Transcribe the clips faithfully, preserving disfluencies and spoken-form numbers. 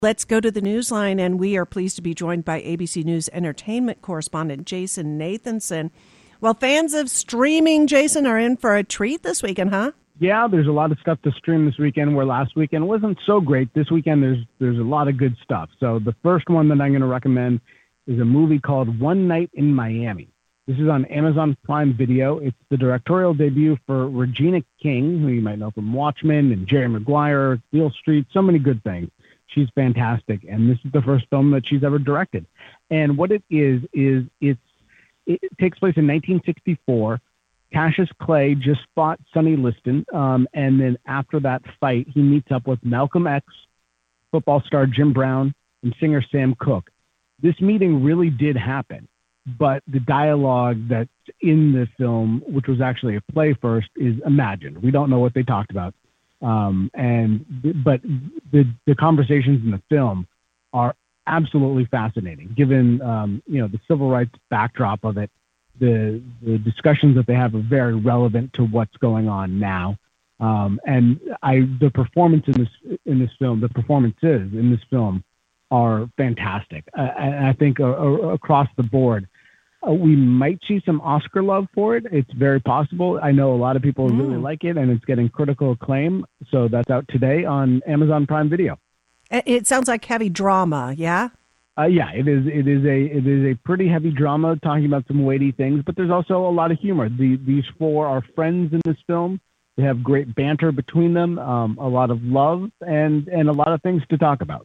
Let's go to the newsline, and we are pleased to be joined by A B C News entertainment correspondent Jason Nathanson. Well, fans of streaming, Jason, are in for a treat this weekend, huh? Yeah, there's a lot of stuff to stream this weekend, where last weekend wasn't so great. This weekend, there's there's a lot of good stuff. So the first one that I'm going to recommend is a movie called One Night in Miami. This is on Amazon Prime Video. It's the directorial debut for Regina King, who you might know from Watchmen and Jerry Maguire, Beale Street, so many good things. She's fantastic, and this is the first film that she's ever directed. And what it is, is it's, it takes place in nineteen sixty-four. Cassius Clay just fought Sonny Liston, um, and then after that fight, he meets up with Malcolm X, football star Jim Brown, and singer Sam Cooke. This meeting really did happen, but the dialogue that's in the film, which was actually a play first, is imagined. We don't know what they talked about. Um, and, but the, the conversations in the film are absolutely fascinating, given, um, you know, the civil rights backdrop of it. The, the discussions that they have are very relevant to what's going on now. Um, and I, the performance in this, in this film, the performances in this film are fantastic. I, I think uh, across the board, Uh, we might see some Oscar love for it. It's very possible. I know a lot of people mm. really like it, and it's getting critical acclaim. So that's out today on Amazon Prime Video. It sounds like heavy drama, yeah? Uh, yeah, it is. It is a it is a pretty heavy drama, talking about some weighty things, but there's also a lot of humor. The, these four are friends in this film. They have great banter between them, um, a lot of love, and and a lot of things to talk about.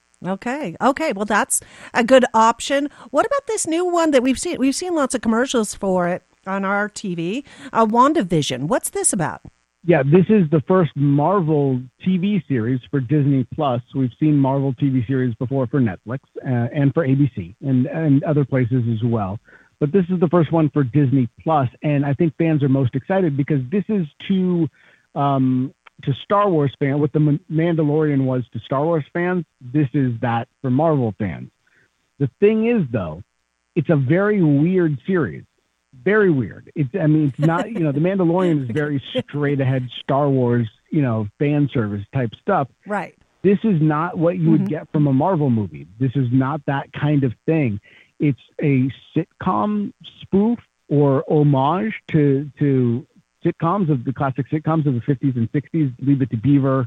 Okay. Okay. Well, that's a good option. What about this new one that we've seen? We've seen lots of commercials for it on our T V. Uh, WandaVision. What's this about? Yeah, this is the first Marvel T V series for Disney Plus. We've seen Marvel T V series before for Netflix uh, and for A B C and, and other places as well. But this is the first one for Disney Plus, and I think fans are most excited because this is to um, to Star Wars fans, what the Mandalorian was to Star Wars fans, this is that for Marvel fans. The thing is, though, it's a very weird series. Very weird. It's, I mean, it's not, you know, the Mandalorian is very straight ahead Star Wars, you know, fan service type stuff. Right. This is not what you would Mm-hmm. get from a Marvel movie. This is not that kind of thing. It's a sitcom spoof or homage to, to, sitcoms of the classic sitcoms of the fifties and sixties, Leave It to Beaver,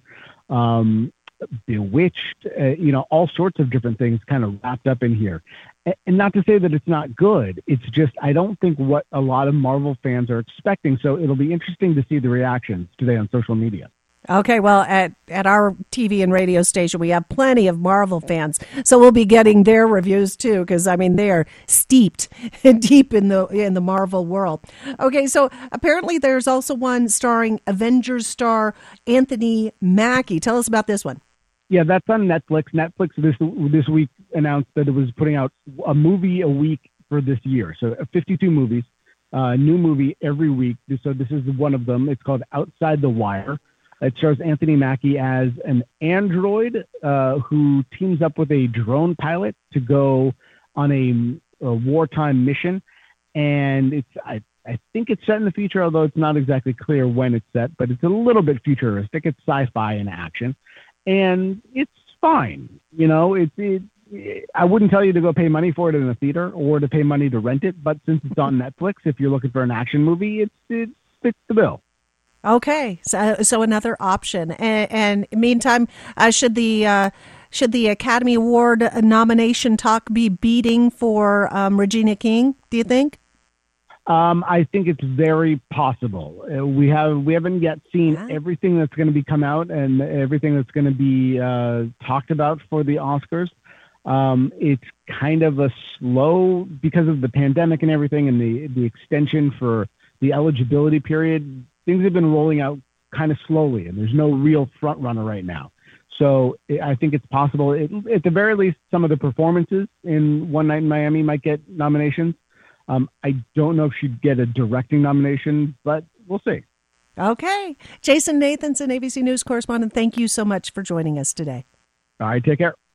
um, Bewitched, uh, you know, all sorts of different things kind of wrapped up in here. And not to say that it's not good. It's just, I don't think what a lot of Marvel fans are expecting. So it'll be interesting to see the reactions today on social media. Okay, well, at, at our T V and radio station, we have plenty of Marvel fans, so we'll be getting their reviews too, because I mean they are steeped deep in the in the Marvel world. Okay, so apparently there's also one starring Avengers star Anthony Mackie. Tell us about this one. Yeah, that's on Netflix. Netflix this this week announced that it was putting out a movie a week for this year, so fifty-two movies, uh, new movie every week. So this is one of them. It's called Outside the Wire. It stars Anthony Mackie as an android uh, who teams up with a drone pilot to go on a, a wartime mission. And it's, I, I think it's set in the future, although it's not exactly clear when it's set, but it's a little bit futuristic. It's sci-fi in action, and it's fine. You know, it's, it, it, I wouldn't tell you to go pay money for it in a theater or to pay money to rent it, but since it's on Netflix, if you're looking for an action movie, it's, it fits the bill. Okay, so so another option. And, and meantime, uh, should the uh, should the Academy Award nomination talk be beating for um, Regina King? Do you think? Um, I think it's very possible. Uh, we have we haven't yet seen yeah. everything that's going to be come out and everything that's going to be uh, talked about for the Oscars. Um, it's kind of a slow because of the pandemic and everything, and the the extension for the eligibility period. Things have been rolling out kind of slowly, and there's no real front runner right now. So I think it's possible. It, at the very least, some of the performances in One Night in Miami might get nominations. Um, I don't know if she'd get a directing nomination, but we'll see. Okay. Jason Nathanson, A B C News correspondent, thank you so much for joining us today. All right, take care.